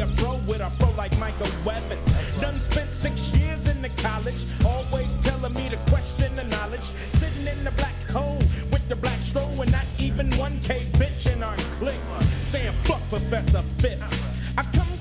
a bro with a pro like Michael Evans. Done spent 6 years in the college, always telling me to question the knowledge. Sitting in the black hole with the black stroll and not even 1K bitch in our clique. Saying fuck Professor Phipps.